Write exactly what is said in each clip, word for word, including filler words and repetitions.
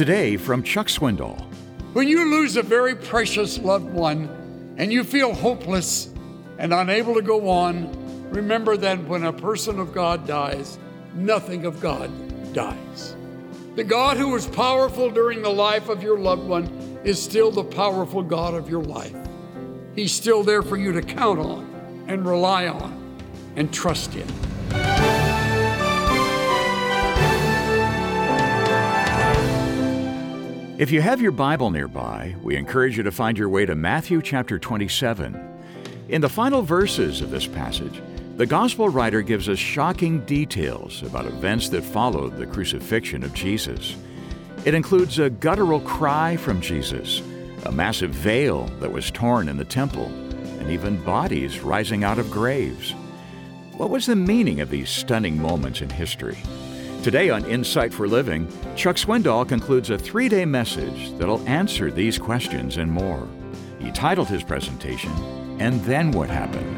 Today from Chuck Swindoll. When you lose a very precious loved one and you feel hopeless and unable to go on, remember that when a person of God dies, nothing of God dies. The God who was powerful during the life of your loved one is still the powerful God of your life. He's still there for you to count on and rely on and trust in. If you have your Bible nearby, we encourage you to find your way to Matthew chapter twenty-seven. In the final verses of this passage, the gospel writer gives us shocking details about events that followed the crucifixion of Jesus. It includes a guttural cry from Jesus, a massive veil that was torn in the temple, and even bodies rising out of graves. What was the meaning of these stunning moments in history? Today on Insight for Living, Chuck Swindoll concludes a three-day message that'll answer these questions and more. He titled his presentation, And Then What Happened?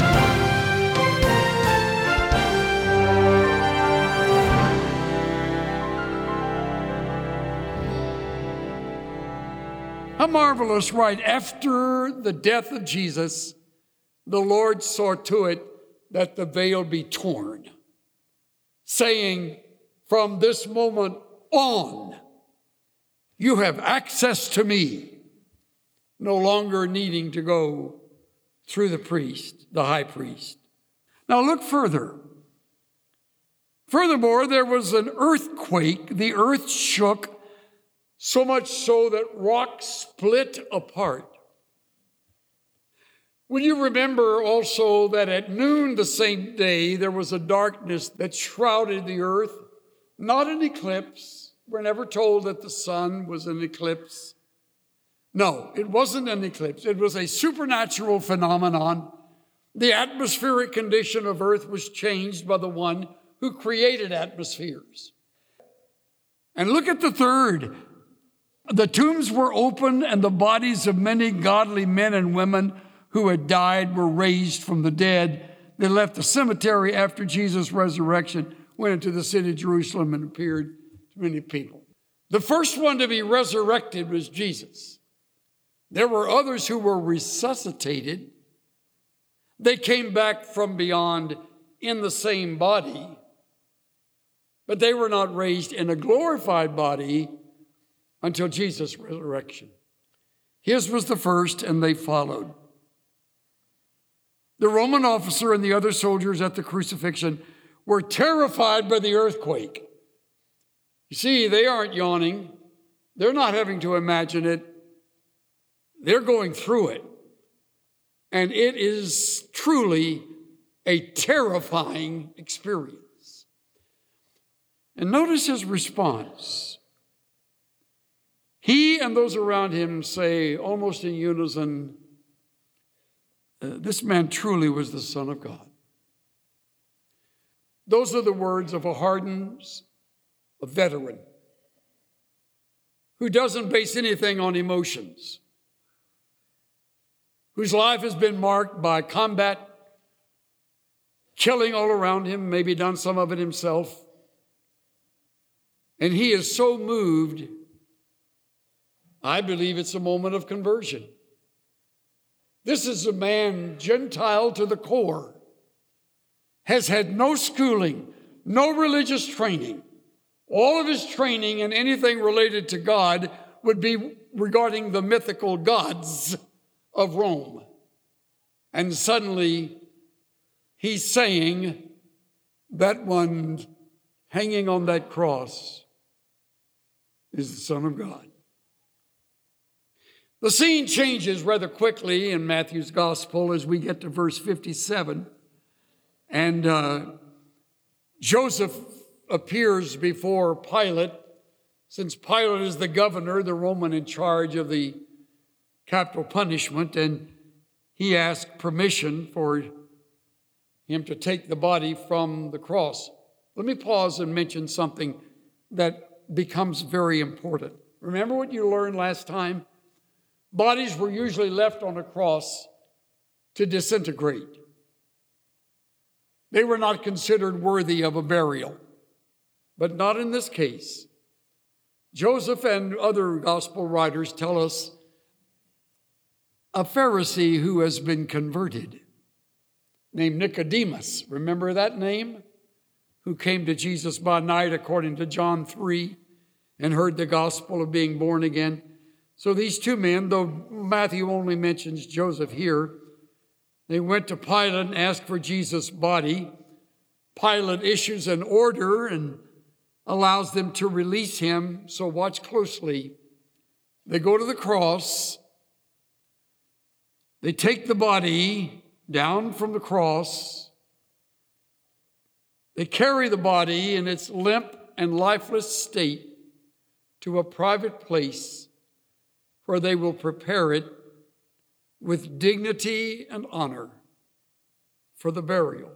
How marvelous, right after the death of Jesus, the Lord saw to it that the veil be torn, saying, from this moment on, you have access to me, no longer needing to go through the priest, the high priest. Now look further. Furthermore, there was an earthquake. The earth shook, so much so that rocks split apart. Will you remember also that at noon the same day, there was a darkness that shrouded the earth? Not an eclipse. We're never told that the sun was an eclipse. No, it wasn't an eclipse. It was a supernatural phenomenon. The atmospheric condition of earth was changed by the one who created atmospheres. And look at the third. The tombs were opened, and the bodies of many godly men and women who had died were raised from the dead. They left the cemetery after Jesus' resurrection, went into the city of Jerusalem, and appeared to many people. The first one to be resurrected was Jesus. There were others who were resuscitated. They came back from beyond in the same body, but they were not raised in a glorified body until Jesus' resurrection. His was the first, and they followed. The Roman officer and the other soldiers at the crucifixion were terrified by the earthquake. You see, they aren't yawning. They're not having to imagine it. They're going through it. And it is truly a terrifying experience. And notice his response. He and those around him say almost in unison, this man truly was the Son of God. Those are the words of a hardened, a veteran, who doesn't base anything on emotions, whose life has been marked by combat, killing all around him, maybe done some of it himself. And he is so moved, I believe it's a moment of conversion. This is a man, Gentile to the core, has had no schooling, no religious training. All of his training and anything related to God would be regarding the mythical gods of Rome. And suddenly he's saying that one hanging on that cross is the Son of God. The scene changes rather quickly in Matthew's gospel as we get to verse fifty-seven. And uh, Joseph appears before Pilate. Since Pilate is the governor, the Roman in charge of the capital punishment, and he asked permission for him to take the body from the cross. Let me pause and mention something that becomes very important. Remember what you learned last time? Bodies were usually left on a cross to disintegrate. They were not considered worthy of a burial, but not in this case. Joseph and other gospel writers tell us a Pharisee who has been converted, named Nicodemus. Remember that name? Who came to Jesus by night, according to John three, and heard the gospel of being born again. So these two men, though Matthew only mentions Joseph here, they went to Pilate and asked for Jesus' body. Pilate issues an order and allows them to release him. So watch closely. They go to the cross. They take the body down from the cross. They carry the body in its limp and lifeless state to a private place where they will prepare it with dignity and honor for the burial.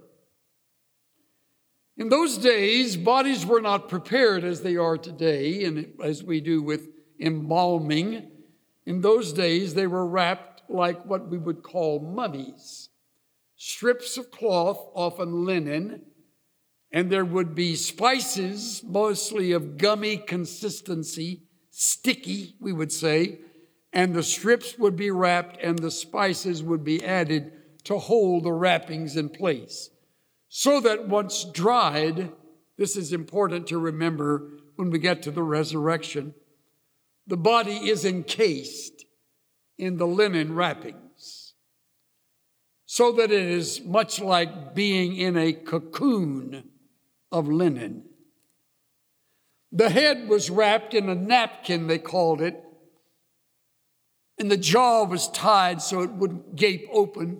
In those days, bodies were not prepared as they are today, and as we do with embalming. In those days, they were wrapped like what we would call mummies. Strips of cloth, often linen, and there would be spices, mostly of gummy consistency, sticky, we would say, and the strips would be wrapped and the spices would be added to hold the wrappings in place. So that once dried, this is important to remember when we get to the resurrection, the body is encased in the linen wrappings, so that it is much like being in a cocoon of linen. The head was wrapped in a napkin, they called it, and the jaw was tied so it wouldn't gape open,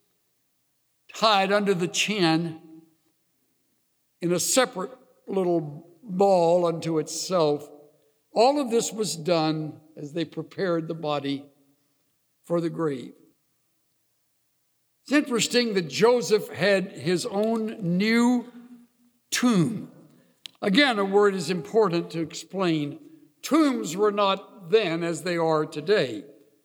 tied under the chin in a separate little ball unto itself. All of this was done as they prepared the body for the grave. It's interesting that Joseph had his own new tomb. Again, a word is important to explain. Tombs were not then as they are today.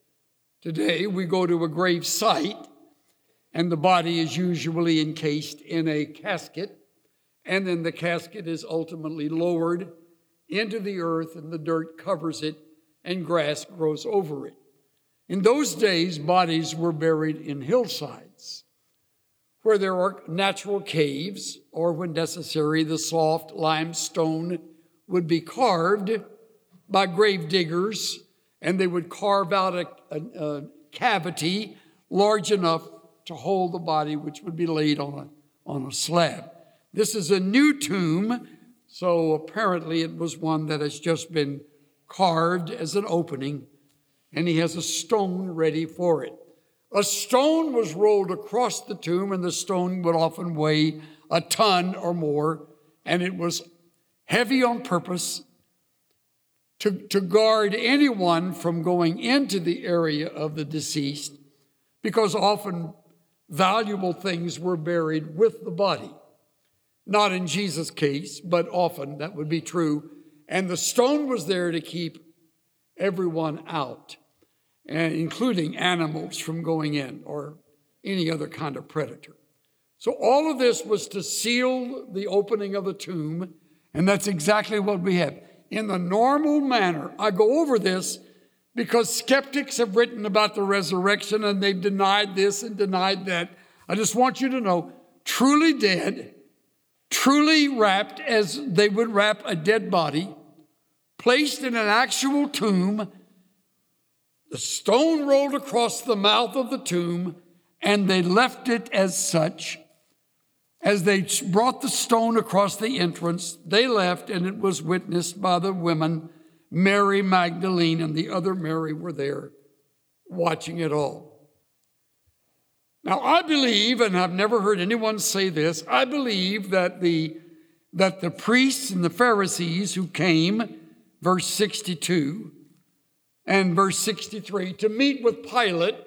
Today, we go to a grave site, and the body is usually encased in a casket, and then the casket is ultimately lowered into the earth, and the dirt covers it, and grass grows over it. In those days, bodies were buried in hillsides, where there are natural caves, or when necessary, the soft limestone would be carved by grave diggers, and they would carve out a, a, a cavity large enough to hold the body, which would be laid on a, on a slab. This is a new tomb, so apparently it was one that has just been carved as an opening, and he has a stone ready for it. A stone was rolled across the tomb, and the stone would often weigh a ton or more, and it was heavy on purpose to, to guard anyone from going into the area of the deceased, because often valuable things were buried with the body. Not in Jesus' case, but often that would be true. And the stone was there to keep everyone out, and including animals from going in or any other kind of predator. So all of this was to seal the opening of the tomb, and that's exactly what we have. In the normal manner, I go over this because skeptics have written about the resurrection and they've denied this and denied that. I just want you to know, truly dead, truly wrapped as they would wrap a dead body, placed in an actual tomb, the stone rolled across the mouth of the tomb, and they left it as such. As they brought the stone across the entrance, they left, and it was witnessed by the women. Mary Magdalene and the other Mary were there watching it all. Now, I believe, and I've never heard anyone say this, I believe that the, that the priests and the Pharisees who came, verse sixty-two and verse sixty-three, to meet with Pilate,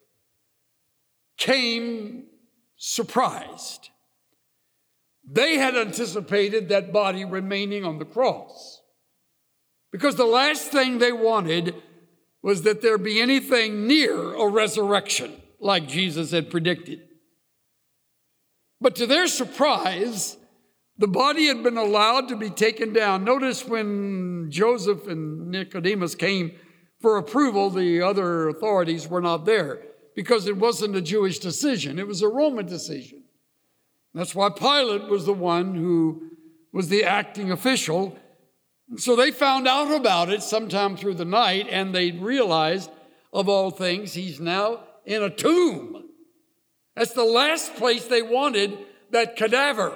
came surprised. They had anticipated that body remaining on the cross, because the last thing they wanted was that there be anything near a resurrection like Jesus had predicted. But to their surprise, The body had been allowed to be taken down. Notice when Joseph and Nicodemus came for approval, the other authorities were not there because it wasn't a Jewish decision. It was a Roman decision. That's why Pilate was the one who was the acting official. So they found out about it sometime through the night, and they realized, of all things, he's now in a tomb. That's the last place they wanted that cadaver.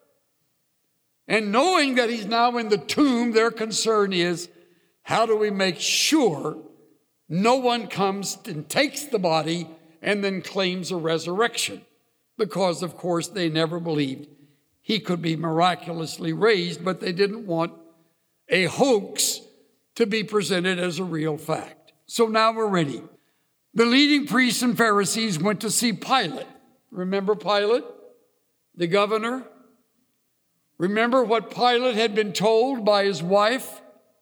And knowing that he's now in the tomb, their concern is, how do we make sure no one comes and takes the body and then claims a resurrection? Because, of course, they never believed he could be miraculously raised, but they didn't want a hoax to be presented as a real fact. So now we're ready. The leading priests and Pharisees went to see Pilate. Remember Pilate, the governor? Remember what Pilate had been told by his wife?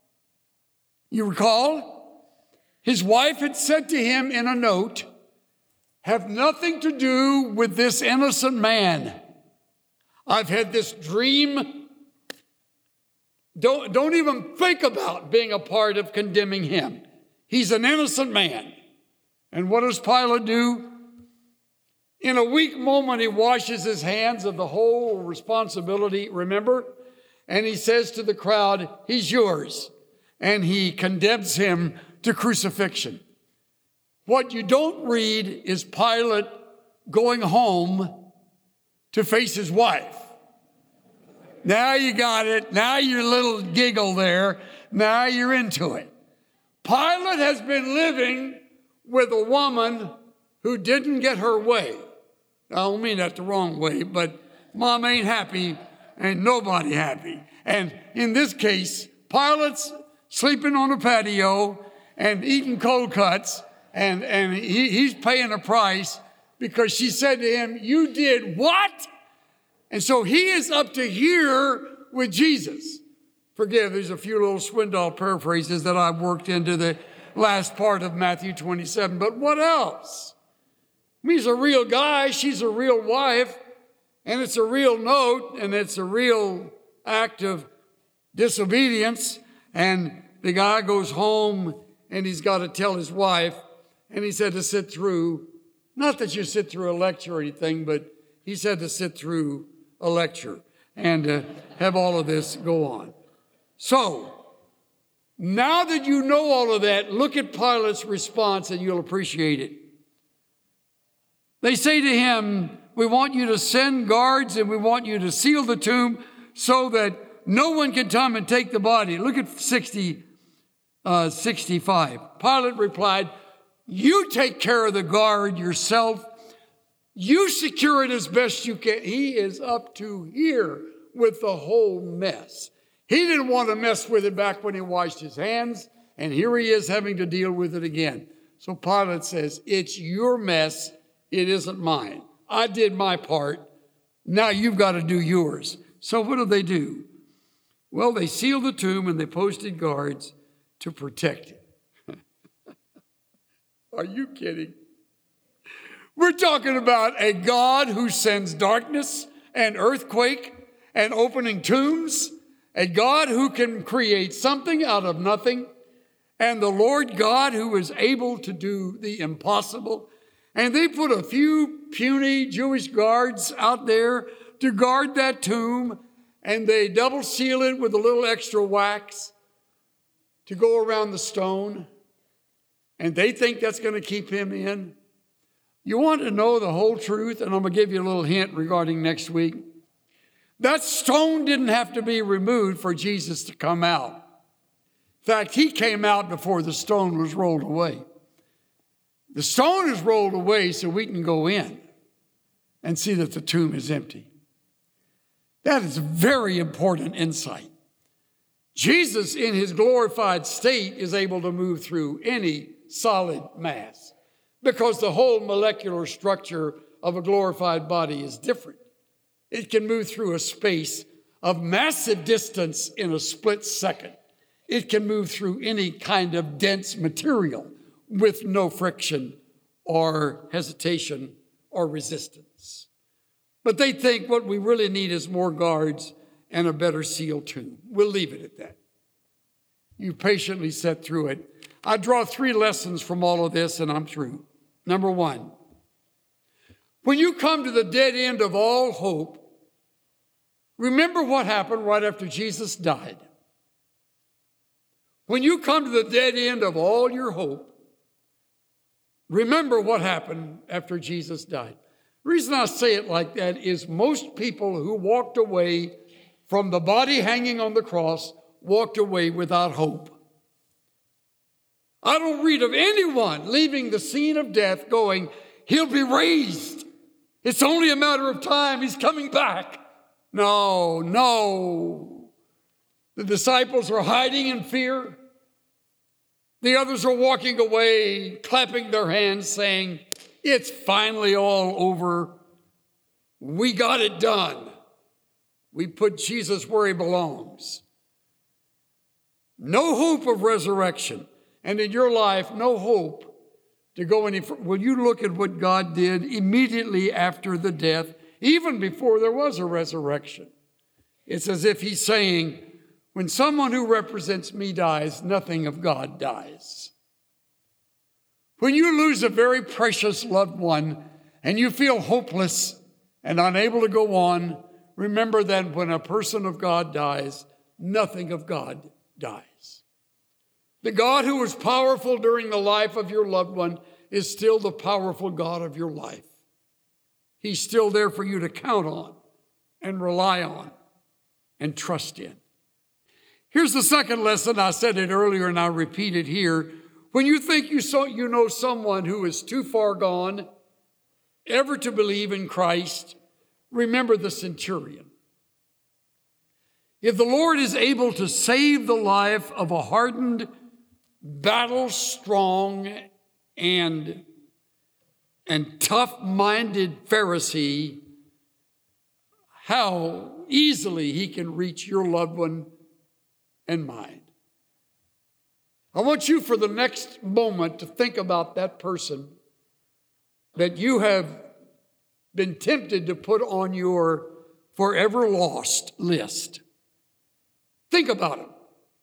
You recall? His wife had said to him in a note, have nothing to do with this innocent man. I've had this dream. Don't, don't even think about being a part of condemning him. He's an innocent man. And what does Pilate do? In a weak moment, he washes his hands of the whole responsibility, remember? And he says to the crowd, he's yours. And he condemns him to crucifixion. What you don't read is Pilate going home to face his wife. Now you got it. Now your little giggle there. Now you're into it. Pilate has been living with a woman who didn't get her way. I don't mean that the wrong way, but mom ain't happy and nobody happy. And in this case, Pilate's sleeping on a patio and eating cold cuts, and, and he, he's paying a price because she said to him, you did what? And so he is up to here with Jesus. Forgive, there's a few little Swindoll paraphrases that I've worked into the last part of Matthew twenty-seven, but what else? He's a real guy, she's a real wife, and it's a real note, and it's a real act of disobedience, and the guy goes home, and he's got to tell his wife, and he said to sit through, not that you sit through a lecture or anything, but he said to sit through a lecture and uh, have all of this go on. So, now that you know all of that, look at Pilate's response and you'll appreciate it. They say to him, we want you to send guards and we want you to seal the tomb so that no one can come and take the body. Look at sixty, uh, sixty-five. Pilate replied, you take care of the guard yourself. You secure it as best you can. He is up to here with the whole mess. He didn't want to mess with it back when he washed his hands, and here he is having to deal with it again. So Pilate says, it's your mess, it isn't mine. I did my part, now you've got to do yours. So what do they do? Well, they sealed the tomb and they posted guards to protect it. Are you kidding? We're talking about a God who sends darkness and earthquake and opening tombs, a God who can create something out of nothing, and the Lord God who is able to do the impossible. And they put a few puny Jewish guards out there to guard that tomb, and they double seal it with a little extra wax to go around the stone, and they think that's going to keep him in. You want to know the whole truth, and I'm going to give you a little hint regarding next week. That stone didn't have to be removed for Jesus to come out. In fact, he came out before the stone was rolled away. The stone is rolled away so we can go in and see that the tomb is empty. That is very important insight. Jesus, in his glorified state, is able to move through any solid mass, because the whole molecular structure of a glorified body is different. It can move through a space of massive distance in a split second. It can move through any kind of dense material with no friction or hesitation or resistance. But they think what we really need is more guards and a better sealed tomb. We'll leave it at that. You patiently sat through it. I draw three lessons from all of this, and I'm through. Number one, when you come to the dead end of all hope, remember what happened right after Jesus died. When you come to the dead end of all your hope, remember what happened after Jesus died. The reason I say it like that is most people who walked away from the body hanging on the cross walked away without hope. I don't read of anyone leaving the scene of death going, he'll be raised. It's only a matter of time. He's coming back. No, no. The disciples are hiding in fear. The others are walking away, clapping their hands, saying, it's finally all over. We got it done. We put Jesus where he belongs. No hope of resurrection. And in your life, no hope to go any further. When you look at what God did immediately after the death, even before there was a resurrection, it's as if he's saying, when someone who represents me dies, nothing of God dies. When you lose a very precious loved one and you feel hopeless and unable to go on, remember that when a person of God dies, nothing of God dies. The God who was powerful during the life of your loved one is still the powerful God of your life. He's still there for you to count on and rely on and trust in. Here's the second lesson. I said it earlier and I'll repeat it here. When you think you, so, you know someone who is too far gone ever to believe in Christ, remember the centurion. If the Lord is able to save the life of a hardened, battle-strong, and, and tough-minded Pharisee, how easily he can reach your loved one and mine. I want you for the next moment to think about that person that you have been tempted to put on your forever lost list. Think about him.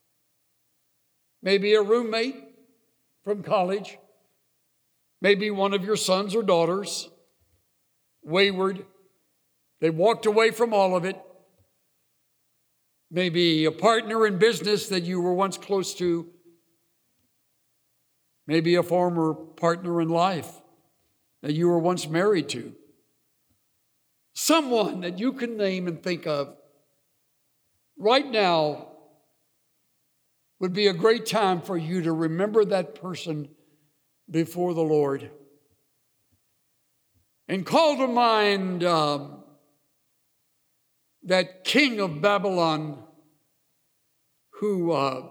Maybe a roommate from college. Maybe one of your sons or daughters. Wayward. They walked away from all of it. Maybe a partner in business that you were once close to. Maybe a former partner in life that you were once married to. Someone that you can name and think of right now would be a great time for you to remember that person before the Lord. And call to mind um, that king of Babylon who uh,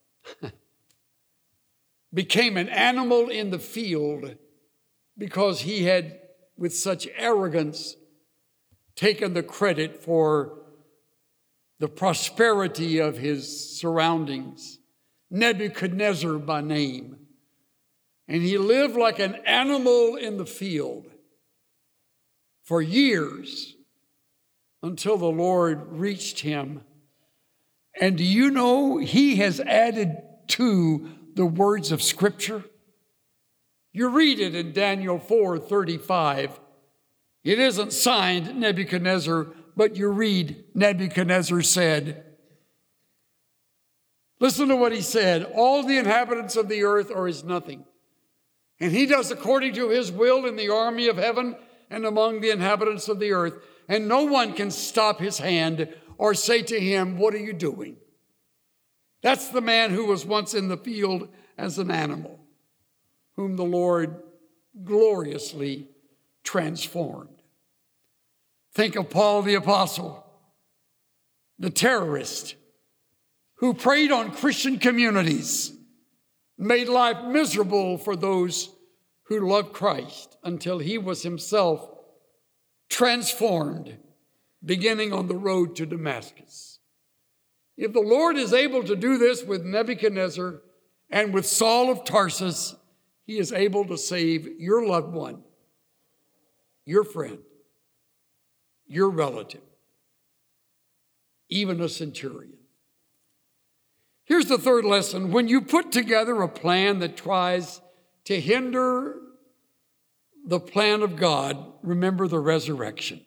became an animal in the field because he had, with such arrogance, taken the credit for the prosperity of his surroundings. Nebuchadnezzar by name. And he lived like an animal in the field for years until the Lord reached him. And do you know he has added to the words of Scripture? You read it in Daniel four thirty-five. It isn't signed Nebuchadnezzar, but you read Nebuchadnezzar said, listen to what he said, all the inhabitants of the earth are as nothing. And he does according to his will in the army of heaven and among the inhabitants of the earth. And no one can stop his hand or say to him, what are you doing? That's the man who was once in the field as an animal, whom the Lord gloriously transformed. Think of Paul the Apostle, the terrorist, who preyed on Christian communities, made life miserable for those who loved Christ until he was himself transformed, beginning on the road to Damascus. If the Lord is able to do this with Nebuchadnezzar and with Saul of Tarsus, he is able to save your loved one, your friend, your relative. even a centurion. Here's the third lesson. When you put together a plan that tries to hinder the plan of God, remember the resurrection.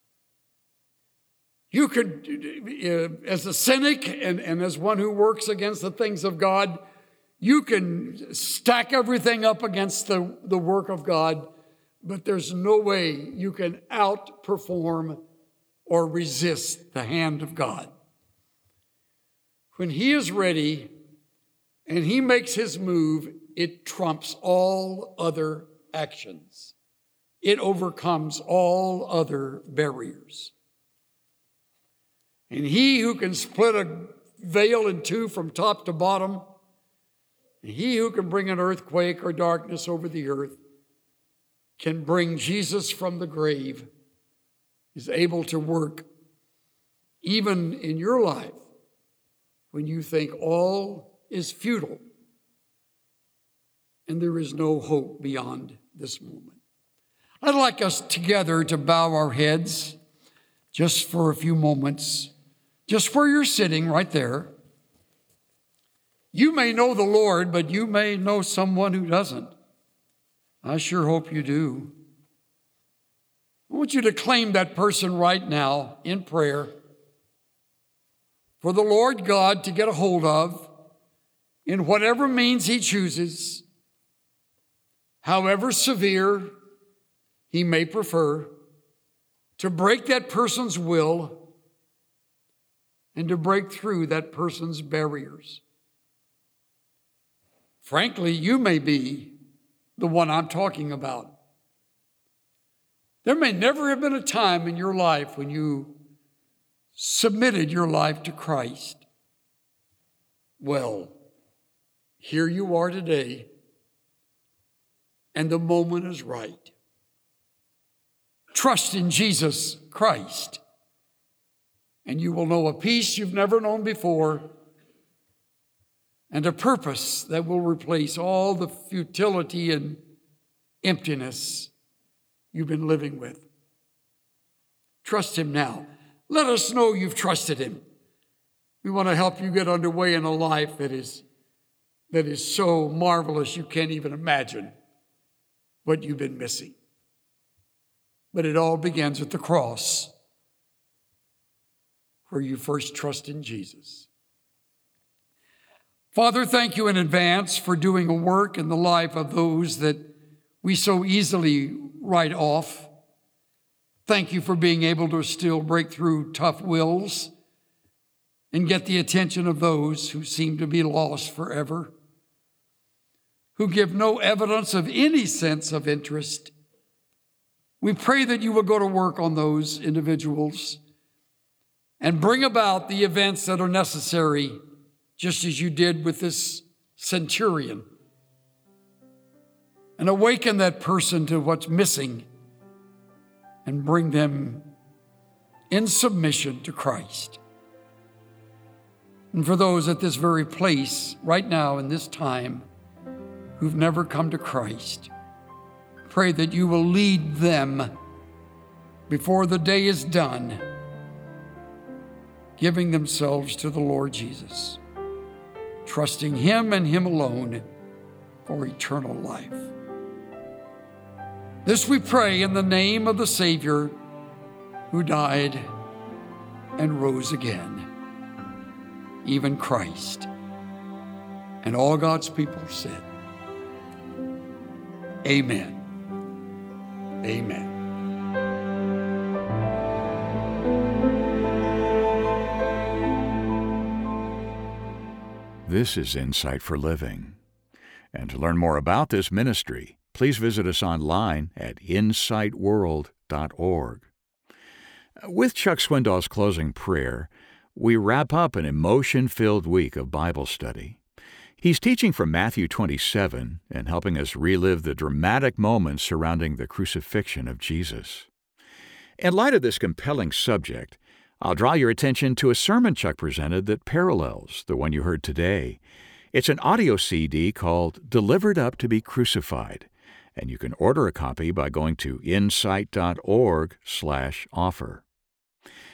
You could, uh, as a cynic and, and as one who works against the things of God, you can stack everything up against the, the work of God, but there's no way you can outperform or resist the hand of God. When he is ready and he makes his move, it trumps all other actions. It overcomes all other barriers. And he who can split a veil in two from top to bottom, and he who can bring an earthquake or darkness over the earth, can bring Jesus from the grave, is able to work even in your life when you think all is futile and there is no hope beyond this moment. I'd like us together to bow our heads just for a few moments, just where you're sitting right there. You may know the Lord, but you may know someone who doesn't. I sure hope you do. I want you to claim that person right now in prayer for the Lord God to get a hold of in whatever means he chooses, however severe he may prefer, to break that person's will and to break through that person's barriers. Frankly, you may be the one I'm talking about. There may never have been a time in your life when you submitted your life to Christ. Well, here you are today, and the moment is right. Trust in Jesus Christ, and you will know a peace you've never known before, and a purpose that will replace all the futility and emptiness you've been living with. Trust him now. Let us know you've trusted him. We want to help you get underway in a life that is, that is so marvelous you can't even imagine what you've been missing. But it all begins at the cross, where you first trust in Jesus. Father, thank you in advance for doing a work in the life of those that we so easily write off. Thank you for being able to still break through tough wills and get the attention of those who seem to be lost forever, who give no evidence of any sense of interest. We pray that you will go to work on those individuals and bring about the events that are necessary, just as you did with this centurion, and awaken that person to what's missing and bring them in submission to Christ. And for those at this very place, right now in this time, who've never come to Christ, pray that you will lead them before the day is done, giving themselves to the Lord Jesus, trusting him and him alone for eternal life. This we pray in the name of the Savior who died and rose again, even Christ. And all God's people said, amen. Amen. This is Insight for Living. And to learn more about this ministry, please visit us online at insight world dot org. With Chuck Swindoll's closing prayer, we wrap up an emotion-filled week of Bible study. He's teaching from Matthew twenty-seven and helping us relive the dramatic moments surrounding the crucifixion of Jesus. In light of this compelling subject, I'll draw your attention to a sermon Chuck presented that parallels the one you heard today. It's an audio C D called Delivered Up to be Crucified, and you can order a copy by going to insight dot org slash offer.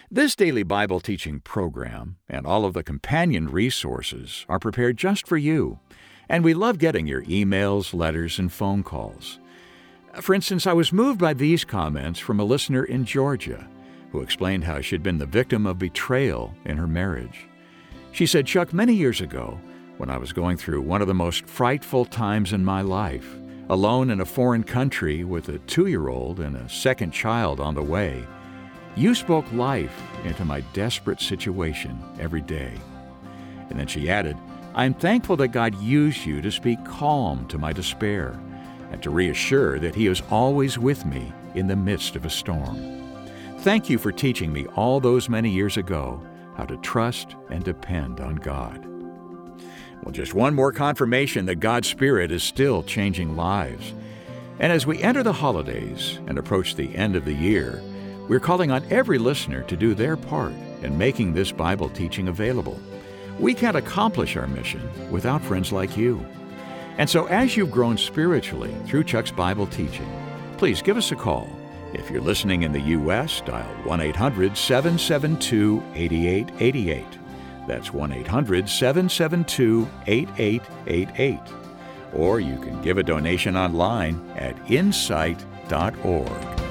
This daily Bible teaching program and all of the companion resources are prepared just for you, and we love getting your emails, letters, and phone calls. For instance, I was moved by these comments from a listener in Georgia who explained how she'd been the victim of betrayal in her marriage. She said, "Chuck, many years ago, when I was going through one of the most frightful times in my life, alone in a foreign country with a two-year-old and a second child on the way, you spoke life into my desperate situation every day." And then she added, "I'm thankful that God used you to speak calm to my despair and to reassure that He is always with me in the midst of a storm. Thank you for teaching me all those many years ago how to trust and depend on God." Well, just one more confirmation that God's Spirit is still changing lives. And as we enter the holidays and approach the end of the year, we're calling on every listener to do their part in making this Bible teaching available. We can't accomplish our mission without friends like you. And so as you've grown spiritually through Chuck's Bible teaching, please give us a call. If you're listening in the U S, dial one eight hundred, seven seven two, eight eight eight eight. That's one eight hundred, seven seven two, eight eight eight eight. Or you can give a donation online at insight dot org.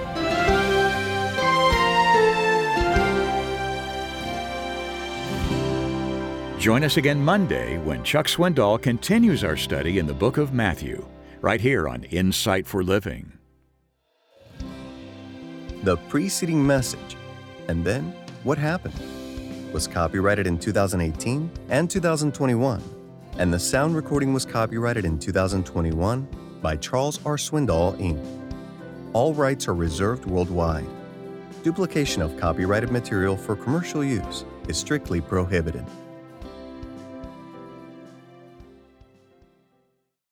Join us again Monday when Chuck Swindoll continues our study in the book of Matthew, right here on Insight for Living. The preceding message, and then what happened, was copyrighted in two thousand eighteen and two thousand twenty-one, and the sound recording was copyrighted in two thousand twenty-one by Charles R. Swindoll, Incorporated. All rights are reserved worldwide. Duplication of copyrighted material for commercial use is strictly prohibited.